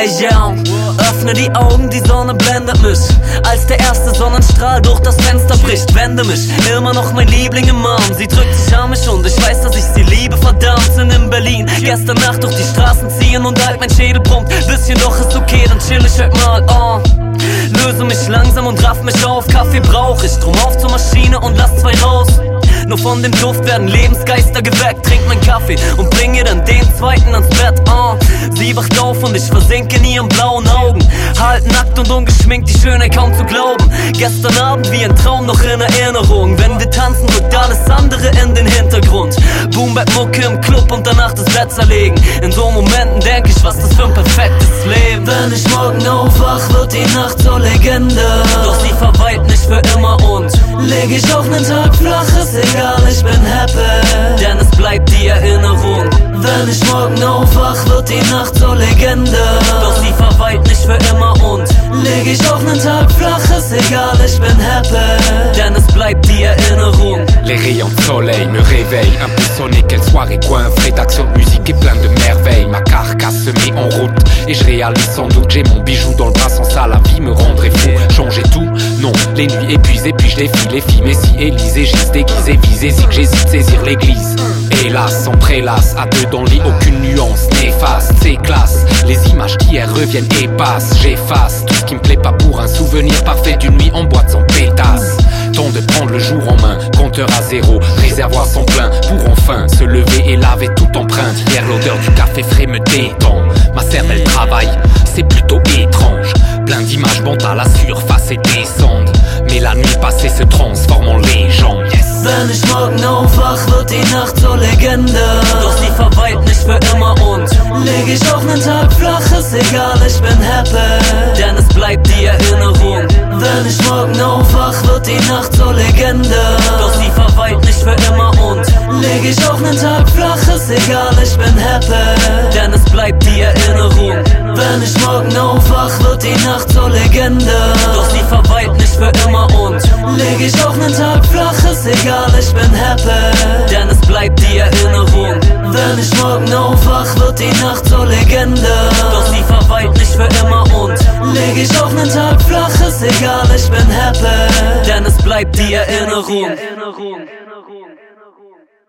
Ey yo, öffne die Augen, die Sonne blendet mich, als der erste Sonnenstrahl durch das Fenster bricht. Wende mich, immer noch mein Liebling im Arm, sie drückt sich an mich und ich weiß, dass ich sie liebe. Verdammt, sind in Berlin, gestern Nacht durch die Straßen ziehen und halt mein Schädel pumpt. Bisschen doch ist okay, dann chill ich heute mal, löse mich langsam und raff mich auf, Kaffee brauch ich, drum auf zur Maschine und lass 2 raus. Nur von dem Duft werden Lebensgeister geweckt. Trink mein Kaffee und bring ihr dann den zweiten ans Bett. Sie wacht auf und ich versinke in ihren blauen Augen. Halt nackt und ungeschminkt, die Schönheit kaum zu glauben. Gestern Abend wie ein Traum noch in Erinnerung. Wenn wir tanzen, rückt alles andere in den Hintergrund. Boom-Bap-Mucke im Club und danach das Bett zerlegen. In so Momenten denk ich, was das für ein perfektes Leben. Wenn ich morgen aufwach, wird die Nacht zur Legende. Doch sie verweilt nicht für immer und leg ich auch nen Tag flach, ist egal, ich bin happy, denn es bleibt die Erinnerung. Wenn ich morgen aufwach, wird die Nacht zur Legende. Doch sie verweilt nicht für immer und leg ich auch nen Tag flach, ist egal, ich bin happy, denn es bleibt die Erinnerung. Les rayons de soleil me réveillent, un peu sonné, quelle soirée coiffée d'action de musique et plein de merveilles. Ma carcasse se met en route et je réalise sans doute, j'ai mon bijou dans le bras, sans ça la vie me rendrait fou. Changer tout, non, les nuits épuisées, puis je défie les filles, Messi, Élysée, Gis déguisé, visé, si que j'hésite, saisir l'église. Hélas, sans prélasse, à 2 dans le lit, aucune nuance néfaste, c'est classe. Les images d'hier reviennent et passent, j'efface tout ce qui me plaît pas pour un souvenir parfait d'une nuit en boîte sans pétasse. Temps de prendre le jour en main, compteur à 0, réservoir sans plein, pour enfin se lever et laver toute empreinte. Hier l'odeur du café frais me détend, ma cervelle travaille, c'est plutôt étrange. Plein d'images montent à la surface et descendent, mais la nuit passée se transforme en légende. Wenn ich morgen aufwach, wird die Nacht zur Legende. Doch sie verweilt nicht für immer und leg ich auch nen Tag flach, ist egal, ich bin happy, denn es bleibt die Erinnerung. Wenn ich morgen aufwach, wird die Nacht zur Legende. Doch sie verweilt nicht für immer und leg ich auch nen Tag flach, ist egal, ich bin happy, denn es bleibt die Erinnerung. Wenn ich morgen aufwach, wird die Nacht zur Legende. Doch sie verweilt nicht für immer und leg ich auch nen Tag flach, ist egal, ich bin happy, denn es bleibt die Erinnerung. Wenn ich morgen aufwach, wird die Nacht zur Legende. Doch sie verweilt nicht für immer und leg ich auch nen Tag flach, ist egal, ich bin happy, denn es bleibt die Erinnerung.